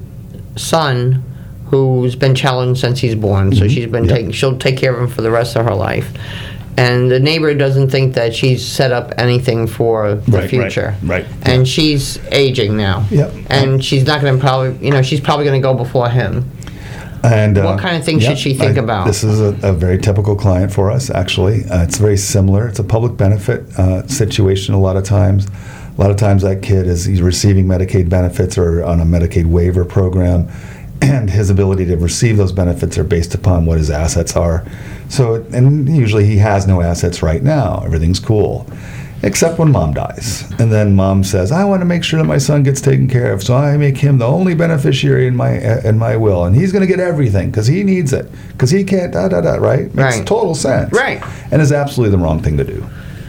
son who's been challenged since he's born. So she's been Yep. taking, she'll take care of him for the rest of her life. And the neighbor doesn't think that she's set up anything for the Right, right, future. right. And she's aging now. Yep. And she's not going to probably, you know, she's probably going to go before him. And, uh, What kind of things should she think I- about? This is a, a very typical client for us, actually. Uh, it's very similar. It's a public benefit uh, situation a lot of times. A lot of times that kid is he's receiving Medicaid benefits or on a Medicaid waiver program, and his ability to receive those benefits are based upon what his assets are. So, and usually he has no assets right now. Everything's cool. Except when mom dies. And then mom says, I want to make sure that my son gets taken care of, so I make him the only beneficiary in my in my will. And he's going to get everything because he needs it. Because he can't, da, da, da, right? Makes Right. total sense. Right. And is absolutely the wrong thing to do.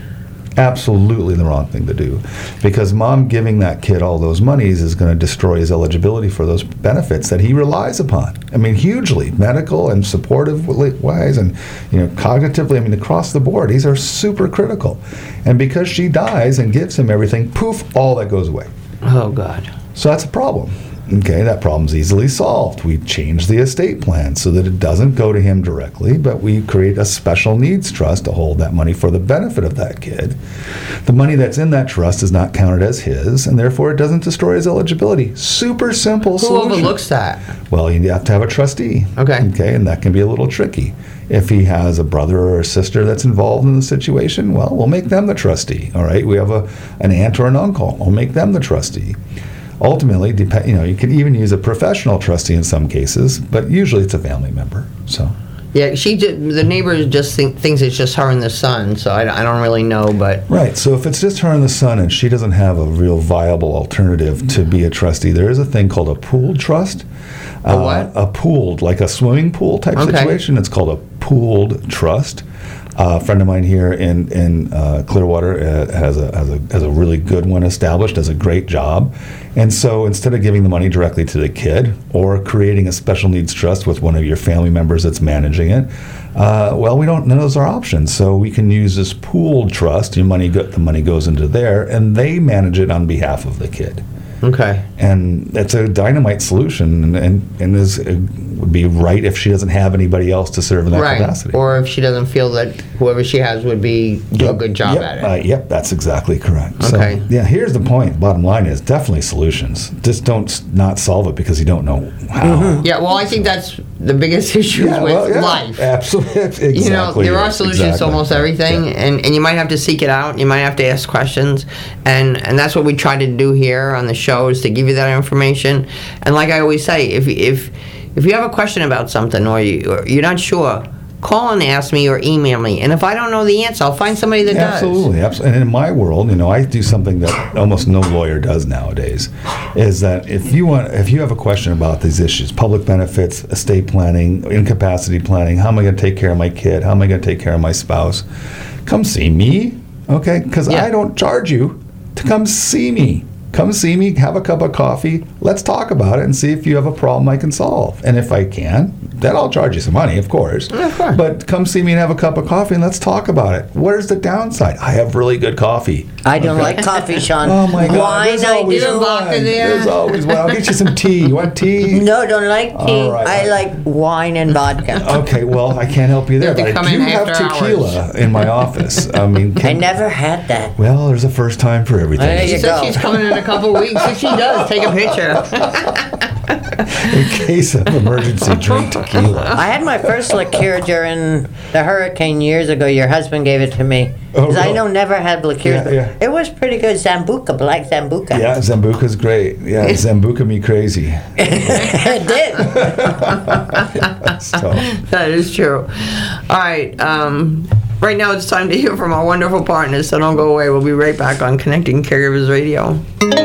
Absolutely the wrong thing to do. Because mom giving that kid all those monies is going to destroy his eligibility for those benefits that he relies upon. I mean, hugely. Medical and supportive wise and, you know, cognitively, I mean, across the board, these are super critical. And because she dies and gives him everything, poof, all that goes away. Oh, God. So that's a problem. Okay, that problem's easily solved. We change the estate plan so that it doesn't go to him directly, but we create a special needs trust to hold that money for the benefit of that kid. The money that's in that trust is not counted as his, and therefore it doesn't destroy his eligibility. Super simple Who solution. overlooks that? Well, you have to have a trustee. Okay. Okay, and that can be a little tricky. If he has a brother or a sister that's involved in the situation, well, we'll make them the trustee. All right, we have a an aunt or an uncle. We'll make them the trustee. Ultimately, dep- you know, you can even use a professional trustee in some cases, but usually it's a family member. So. Yeah, she ju- the neighbor just think, thinks it's just her and the son, so I, I don't really know, but... Right, so if it's just her and the son and she doesn't have a real viable alternative to be a trustee, there is a thing called a pooled trust. A what? Uh, a pooled, like a swimming pool type Okay. situation. It's called a pooled trust. Uh, a friend of mine here in in uh, Clearwater uh, has a has a has a really good one established. Does a great job, and so instead of giving the money directly to the kid or creating a special needs trust with one of your family members that's managing it, uh, well, we don't. None of those are options. So we can use this pooled trust. Your money go, the money goes into there, and they manage it on behalf of the kid. Okay. And that's a dynamite solution, and and, and is it would be right if she doesn't have anybody else to serve in that right. capacity. Or if she doesn't feel that whoever she has would be do yep. a good job yep. at it. Uh, yep, that's exactly correct. Okay. So, yeah, here's the point. Bottom line is definitely solutions. Just don't s- not solve it because you don't know how. Mm-hmm. Yeah, well, I think that's the biggest issue Yeah, with well, yeah, life. Absolutely. Exactly. You know, there are solutions exactly. to almost everything, Yeah. and, and you might have to seek it out. You might have to ask questions, and, and that's what we try to do here on the show, is to give you that information. And like I always say, if if if you have a question about something, or, you, or you're not sure, call and ask me or email me. And if I don't know the answer, I'll find somebody that absolutely, does. Absolutely. And in my world, you know, I do something that almost no lawyer does nowadays, is that if you want, if you have a question about these issues, public benefits, estate planning, incapacity planning, how am I going to take care of my kid? How am I going to take care of my spouse? Come see me, okay? Because Yeah. I don't charge you to come see me. Come see me, have a cup of coffee, let's talk about it and see if you have a problem I can solve. And if I can, then I'll charge you some money, of course. Yeah, of course. But come see me and have a cup of coffee and let's talk about it. Where's the downside? I have really good coffee. I don't like coffee, Sean. Oh my God. Wine, There's I always do. wine. There's always wine. I'll get you some tea. You want tea? No, don't like tea. All right. I like wine and vodka. Okay, well, I can't help you there. You have to But come I do in have after tequila in my office. I mean, I can, never had that. well, there's a first time for everything. There She you said go. she's coming in a couple of weeks. If she does, take a picture. In case of emergency, drink tequila. I had my first liqueur during the hurricane years ago. Your husband gave it to me. Oh, 'Cause I really? know never had liqueurs. Yeah, yeah. It was pretty good. Zambuca, black Zambuca. Yeah, Zambuca's great. Yeah, Zambuca me crazy. It did. So, That is true. All right. Um, right now it's time to hear from our wonderful partners, so don't go away. We'll be right back on Connecting Caregivers Radio.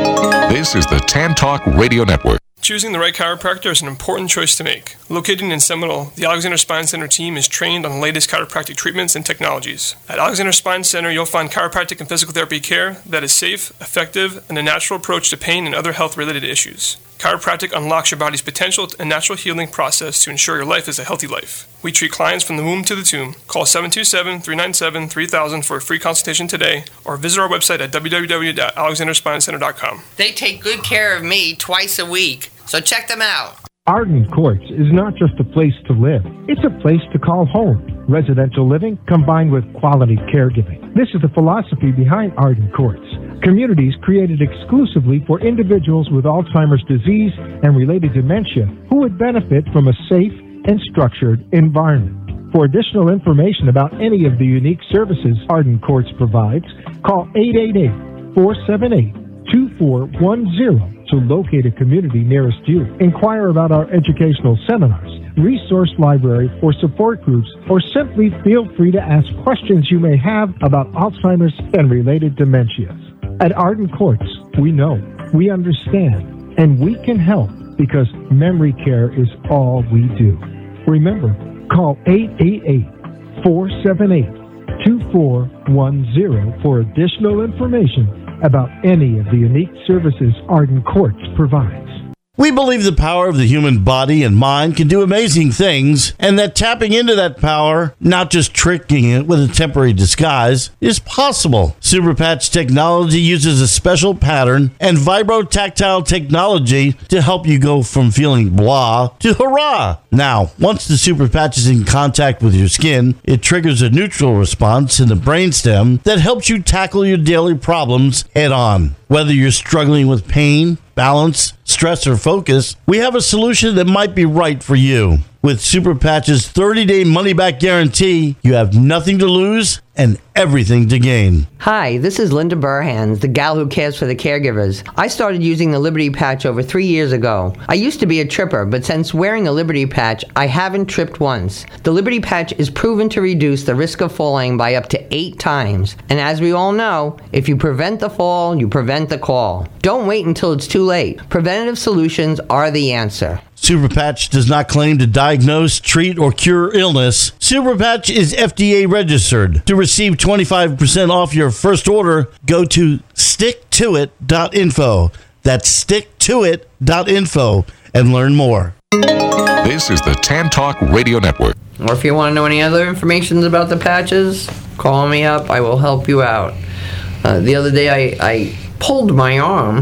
This is the Tan Talk Radio Network. Choosing the right chiropractor is an important choice to make. Located in Seminole, the Alexander Spine Center team is trained on the latest chiropractic treatments and technologies. At Alexander Spine Center, you'll find chiropractic and physical therapy care that is safe, effective, and a natural approach to pain and other health-related issues. Chiropractic unlocks your body's potential and natural healing process to ensure your life is a healthy life. We treat clients from the womb to the tomb. Call seven two seven, three nine seven, three thousand for a free consultation today, or visit our website at w w w dot alexander spine center dot com. They take good care of me twice a week, so check them out. Arden Courts is not just a place to live. It's a place to call home. Residential living combined with quality caregiving. This is the philosophy behind Arden Courts. Communities created exclusively for individuals with Alzheimer's disease and related dementia who would benefit from a safe and structured environment. For additional information about any of the unique services Arden Courts provides, call eight eight eight, four seven eight, two four one zero to locate a community nearest you. Inquire about our educational seminars, resource library, or support groups, or simply feel free to ask questions you may have about Alzheimer's and related dementias. At Arden Courts, we know, we understand, and we can help because memory care is all we do. Remember, call eight eight eight, four seven eight, two four one zero for additional information about any of the unique services Arden Courts provides. We believe the power of the human body and mind can do amazing things, and that tapping into that power, not just tricking it with a temporary disguise, is possible. Superpatch technology uses a special pattern and vibrotactile technology to help you go from feeling blah to hurrah. Now, once the Superpatch is in contact with your skin, it triggers a neutral response in the brainstem that helps you tackle your daily problems head on. Whether you're struggling with pain, balance, stress, or focus, we have a solution that might be right for you. With Superpatch's thirty-day money-back guarantee, you have nothing to lose and everything to gain. Hi, this is Linda Burhans, the gal who cares for the caregivers. I started using the Liberty Patch over three years ago. I used to be a tripper, but since wearing a Liberty Patch, I haven't tripped once. The Liberty Patch is proven to reduce the risk of falling by up to eight times. And as we all know, if you prevent the fall, you prevent the call. Don't wait until it's too late. Preventative solutions are the answer. Superpatch does not claim to diagnose, treat, or cure illness. Superpatch is F D A registered. To receive twenty-five percent off your first order, go to stick to it dot info. That's stick to it dot info and learn more. This is the Tan Talk Radio Network. Or if you want to know any other information about the patches, call me up. I will help you out. Uh, the other day I, I pulled my arm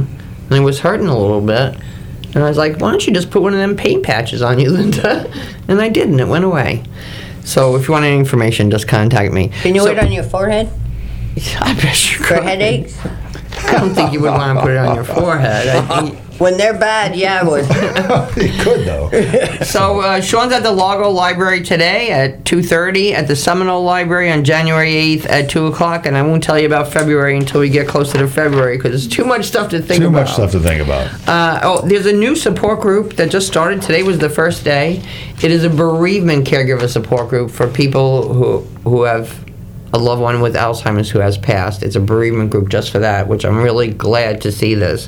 and it was hurting a little bit. And I was like, why don't you just put one of them pain patches on you, Linda? And I did, and it went away. So if you want any information, just contact me. Can you so, put it on your forehead? I bet you could. For headaches? I don't think you would want to put it on your forehead. I, when they're bad, yeah, I would. You could, though. So uh, Sean's at the Largo Library today at two thirty, at the Seminole Library on January eighth at two o'clock, and I won't tell you about February until we get closer to February because there's too much stuff to think Too about. much stuff to think about. Uh, oh, there's a new support group that just started. Today was the first day. It is a bereavement caregiver support group for people who who have a loved one with Alzheimer's who has passed. It's a bereavement group just for that, which I'm really glad to see this.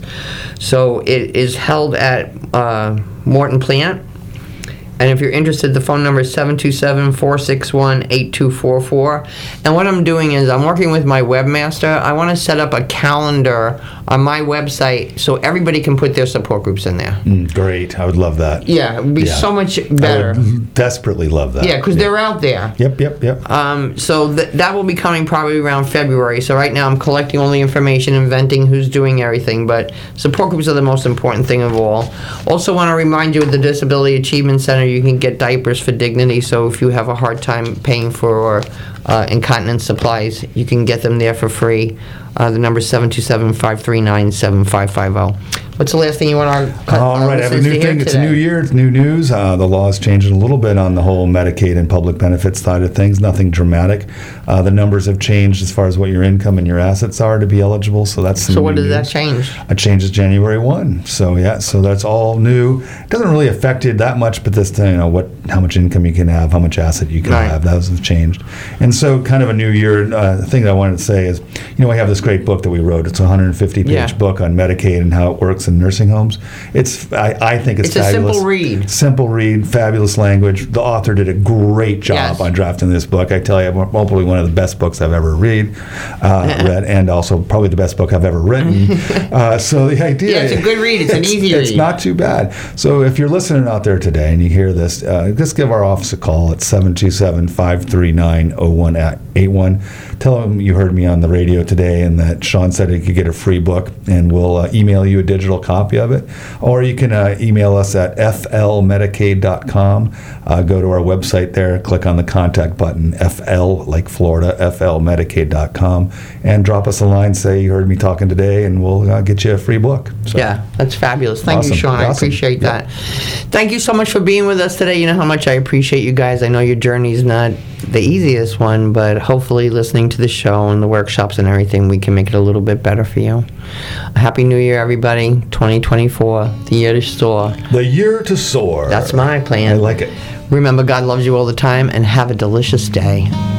So it is held at uh, Morton Plant. And if you're interested, the phone number is seven two seven, four six one, eight two four four. And what I'm doing is I'm working with my webmaster. I want to set up a calendar on my website so everybody can put their support groups in there. Mm, great. I would love that. Yeah, it would be Yeah. so much better. I would desperately love that. Yeah, because they're out there. Yep, yep, yep. Um, so th- that will be coming probably around February. So right now I'm collecting all the information, inventing who's doing everything. But support groups are the most important thing of all. Also want to remind you of the Disability Achievement Center. You can get diapers for dignity. So if you have a hard time paying for uh, incontinence supplies, you can get them there for free. Uh, the number is seven two seven, five three nine, seven five five zero. What's the last thing you want to All right, I have a new thing. It's a new year. It's new news. Uh, the law is changing a little bit on the whole Medicaid and public benefits side of things. Nothing dramatic. Uh, the numbers have changed as far as what your income and your assets are to be eligible. So that's some So what new does that news. change? It changes January first. So yeah, so that's all new. It doesn't really affect it that much, but this, you know, what, how much income you can have, how much asset you can Right. have, those have changed. And so, kind of a new year uh, thing that I wanted to say is, you know, we have this great book that we wrote. It's a one hundred fifty page Yeah. book on Medicaid and how it works in nursing homes. It's, I, I think it's, It's a fabulous. simple read. Simple read, fabulous language. The author did a great job Yes. on drafting this book. I tell you, probably one of the best books I've ever read, uh, read, and also probably the best book I've ever written. uh, so the idea, Yeah, it's a good read. It's an easy It's read. not too bad. So if you're listening out there today and you hear this, uh, just give our office a call at seven two seven, five three nine, zero one eight one. Tell them you heard me on the radio today and that Sean said he could get a free book, and we'll uh, email you a digital copy of it. Or you can uh, email us at f l medicaid dot com. Uh, go to our website there, click on the contact button, F L like Florida, f l medicaid dot com, and drop us a line, say you heard me talking today, and we'll uh, get you a free book. So, Yeah, that's fabulous. Thank you, Awesome, Sean. I awesome. appreciate Yep. that. Thank you so much for being with us today. You know how much I appreciate you guys. I know your journey's not the easiest one, but hopefully listening to the show and the workshops and everything, we can make it a little bit better for you. A Happy New Year, everybody. twenty twenty-four, the year to soar. The year to soar. That's my plan. I like it. Remember, God loves you all the time, and have a delicious day.